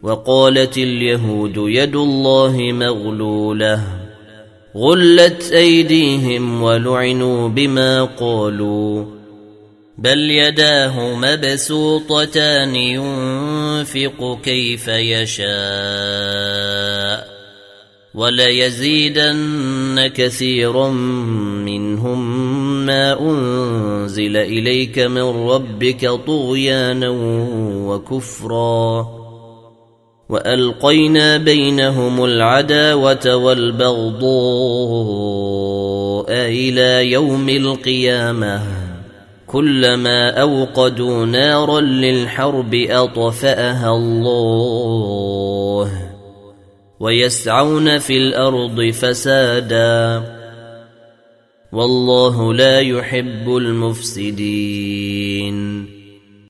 وقالت اليهود يد الله مغلولة غلت أيديهم ولعنوا بما قالوا بل يداه مبسوطتان ينفق كيف يشاء وليزيدن كثيرا منهم ما أنزل إليك من ربك طغيانا وكفرا وألقينا بينهم العداوة والبغضاء إلى يوم القيامة كلما أوقدوا نارا للحرب أطفأها الله ويسعون في الأرض فسادا والله لا يحب المفسدين